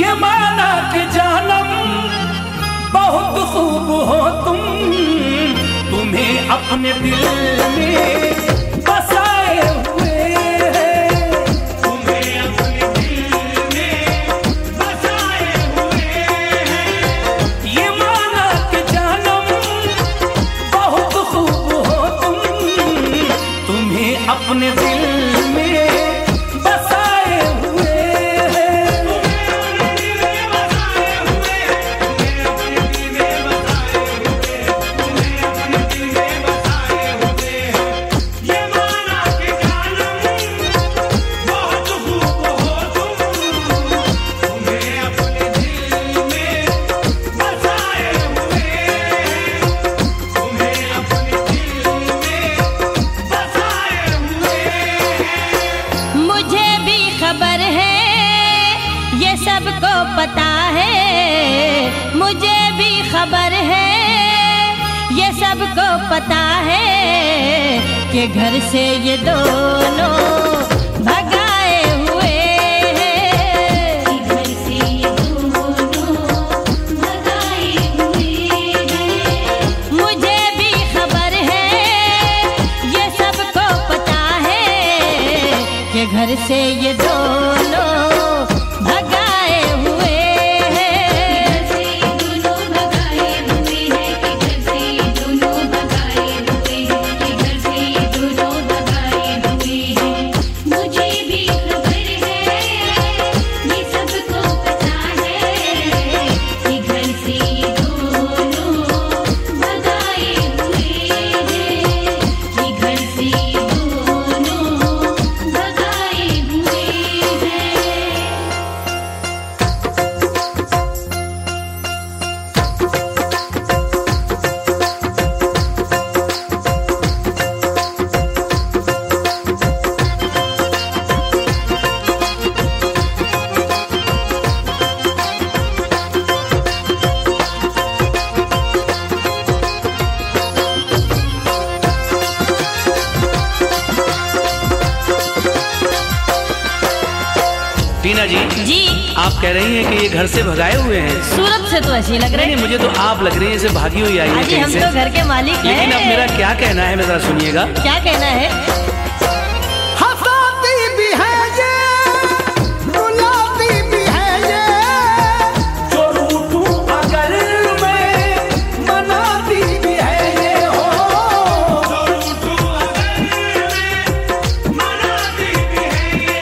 ये माना कि जानम बहुत खूब हो तुम, तुम्हें अपने दिल में बसाए हुए हैं, तुम्हें अपने दिल में बसाए हुए हैं। ये माना कि जानम बहुत खूब हो तुम, तुम्हें अपने दिल पता है, मुझे भी खबर है, ये सबको पता है कि घर से ये दोनों भगाए हुए हैं, घर से ये दोनों भगाए हुए हैं। मुझे भी खबर है, ये सबको पता है कि घर से ये दोनों टीना जी, आप कह रही हैं कि ये घर से भगाए हुए हैं? सूरत से तो ऐसी लग रही है। नहीं, मुझे तो आप लग रही है जैसे भागी हुई आई है कहीं हम से। तो घर के मालिक हैं। लेकिन अब मेरा क्या कहना है, जरा सुनिएगा। क्या कहना है? हंसाती भी है ये, रुलाती भी है ये, जो रूठूं अगर मैं मनाती भी है ये, हो जो रूठूं अगर मैं मनाती भी है ये,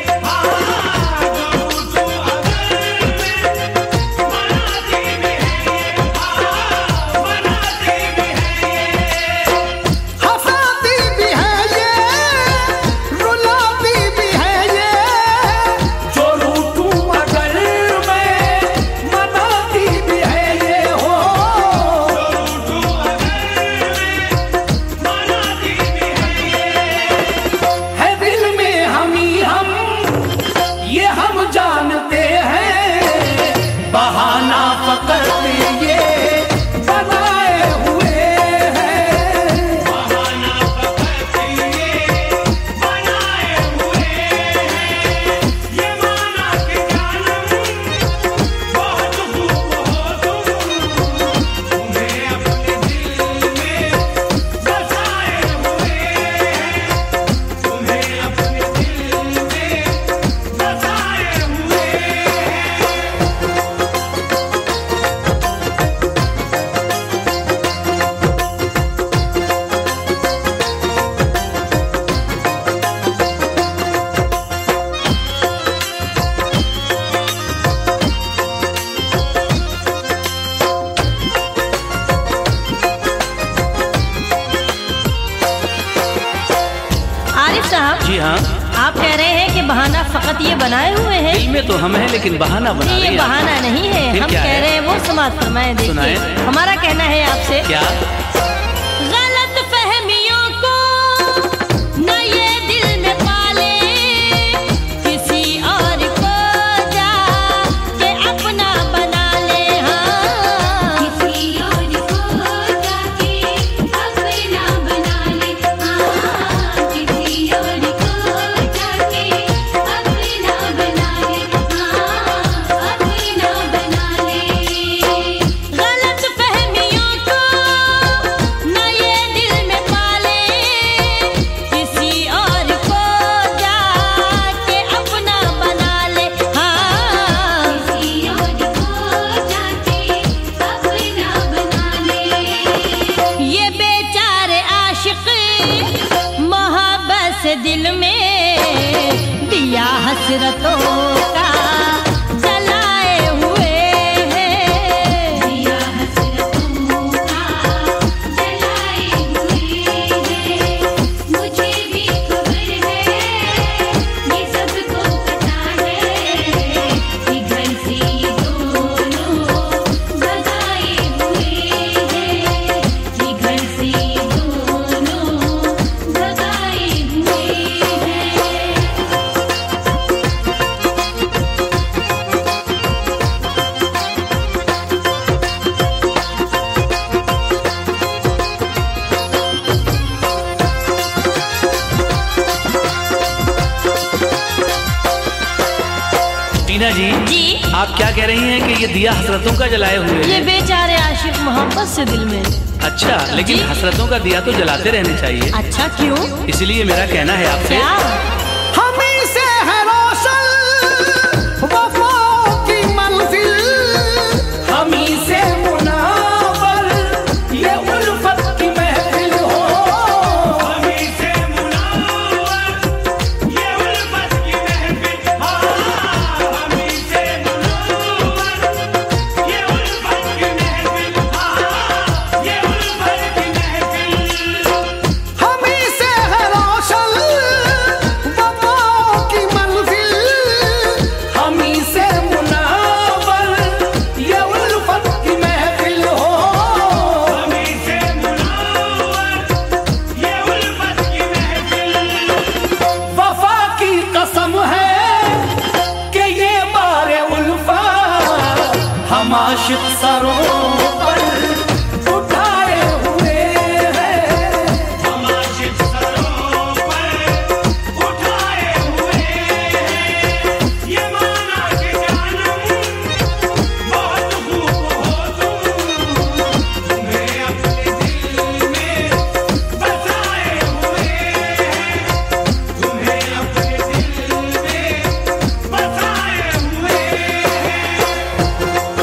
जी हाँ। आप कह रहे हैं कि बहाना फकत ये बनाए हुए हैं? दिल में तो हम हैं, लेकिन बहाना बना रही है। ये बहाना नहीं है, हम कह रहे हैं वो समाज फरमाएं। देखिए, हमारा कहना है आपसे क्या? गलत फहमियों को न ये दिल में पाले, किसी और को जाके अपना बना ले। हाँ, किसी और को जाके अपना बना ले। हाँ, किसी और को जाके अपना बना ले। हाँ, अपना टीना जी, आप क्या कह रही हैं कि ये दिया हसरतों का जलाए हुए ये बेचारे आशिक मोहब्बत से दिल में। अच्छा, लेकिन हसरतों का दिया तो जलाते रहने चाहिए। अच्छा, क्यों? इसलिए मेरा कहना है आपसे, हमी से है रोशन वफाओं की मंजिल, हमी से मुनावर ये उल्फत की महफिल हो, हमी से मुनावर ये उल्फत की महफिल, हमी से मुनावर ये उल्फत की महफिल, ये उल्फत की महफिल, हमी से है रोशन वफाओं की मंजिल, हमी से मुनावर ये उल्फत की महफिल हो, हमी से मुनावर ये उल्फत की महफिल, वफा की कसम है कि ये बारे उल्फा हम आशिक सरों पर उठाए हुए हैं, हम आशिक सरों पर उठाए हुए हैं, ये माना कि जानम बहुत खूब हो तुम, तुम्हें अपने दिल में बसाए हुए हैं, तुम्हें अपने दिल में बसाए हुए हैं।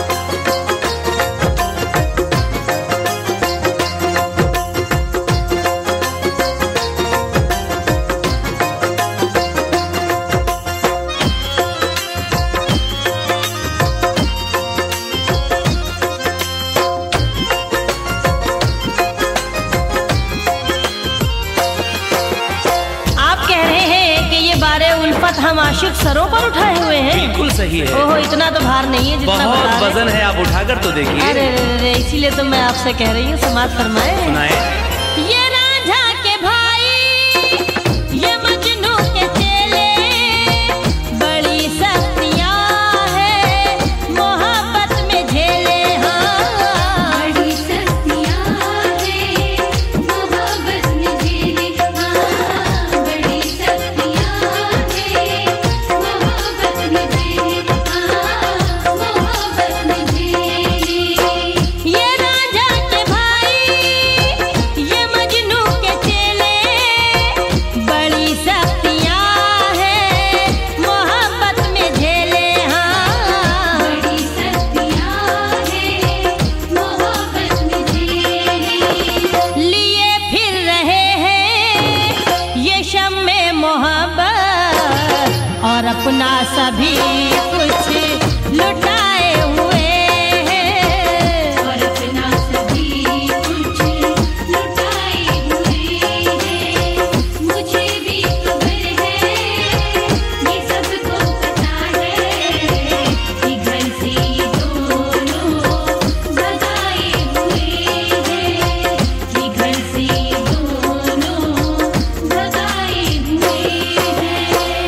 आप कह रहे हैं कि ये बारे उल्फत हम आशिक सरों पर उठाए हुए हैं। बिल्कुल सही है। ओहो, इतना तो भार नहीं है जितना बता बहुत रहे हैं। वजन है, आप उठाकर तो अरे देखिए। रे रे रे, इसीलिए तो मैं आपसे कह रही हूँ, समाज फरमाए। सुनाए। ये रांझा के भाई, ये मजनू के चेले, बड़ी सख्तियाँ हैं मोहब्बत में झेले। हाँ, बड़ी सख्तियाँ हैं मोहब्बत में झेले, हाँ, बड़ी सख्तियाँ हैं मोहब्बत में झेले, हाँ, मोहब्बत में झेले। ये रांझा के भाई, ये मजनू के चेले, बड़ी सख्तियाँ हैं मोहब्बत में झेले। हाँ, बड़ी सख्तियाँ हैं मोहब्बत में झेले। लिए फिर रहे हैं ये शम्मे मोहब्बत और अपना सभी कुछ लुटाए हुए हैं। और अपना सभी कुछ लुटाए हुए हैं, मुझे भी खबर है, ये सबको पता है, कि घर से ये दोनों भगाए हुए हैं, कि घर से ये दोनों भगाए हुए हैं।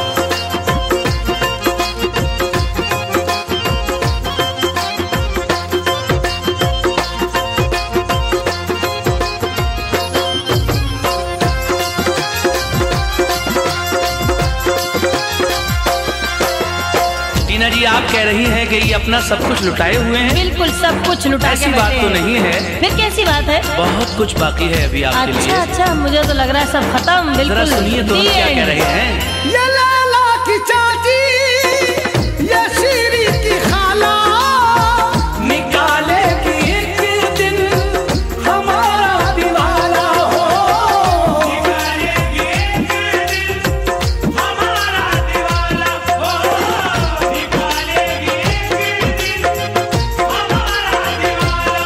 टीना जी, आप कह रही हैं कि ये अपना सब कुछ लुटाए हुए हैं। बिल्कुल सब कुछ लुटा के ऐसी बात बैठे तो हैं। नहीं है, फिर कैसी बात है? बहुत कुछ बाकी है अभी आपके अच्छा लिए। अच्छा, मुझे तो लग रहा है सब खत्म। जरा बिल्कुल सुनिए तो हम The क्या कह end। रहे हैं। ये लैला की चाची, ये शीरी की खाला, निकालेगी एक दिन हमारा दिवाला हो, निकालेगी एक दिन हमारा दिवाला हो, निकालेगी एक दिन हमारा दिवाला,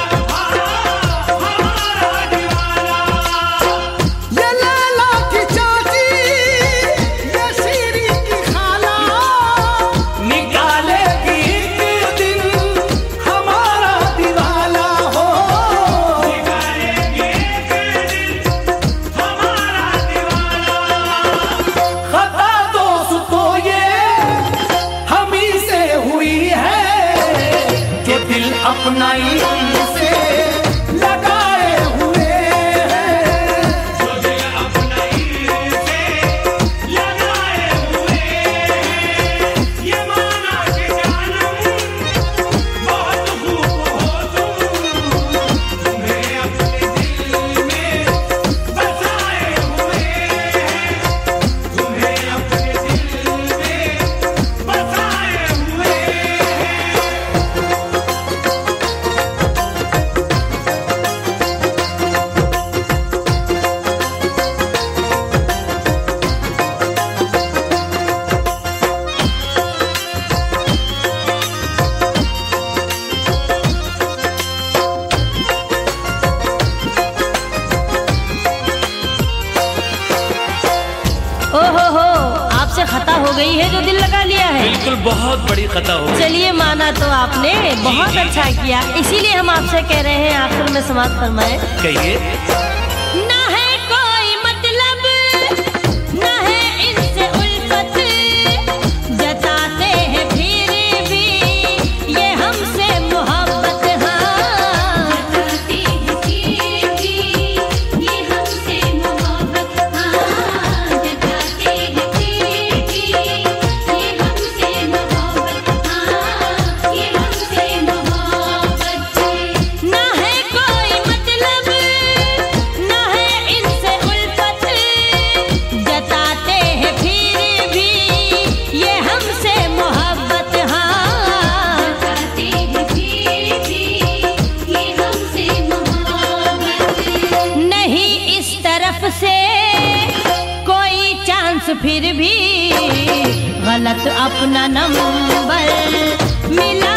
हमारा दिवाला। ये लैला की चाची, ये शीरी की खाला, निकालेगी एक दिन हमारा दिवाला हो, निकालेगी एक दिन हमारा दिवाला। खता दोस्तों ये हमी से हुई है कि दिल अपना इनसे लगाए हुए हैं। जो दिल अपना से लगाए हुए हैं, ये माना बिल्कुल बहुत बड़ी खता हो गई। चलिए माना तो आपने बहुत अच्छा किया, इसीलिए हम आपसे कह रहे हैं आखिर में समाप्त फरमाए। कहिए। ना है कोई मतलब, ना है इनसे उल्फत, जताते हैं फिर भी ये हमसे मोहब्बत। हाँ जताते हैं फिर भी ये हमसे मोहब्बत। हाँ जताते हैं फिर भी ये हमसे मोहब्बत। हाँ ये हमसे मोहब्बत। ना है कोई मतलब, ना है इनसे उल्फत, जताते हैं फिर भी ये हमसे मोहब्बत। हाँ जताते हैं फिर भी ये हमसे मोहब्बत। नहीं इस तरफ से कोई चांस, फिर भी गलत अपना नंबर मिला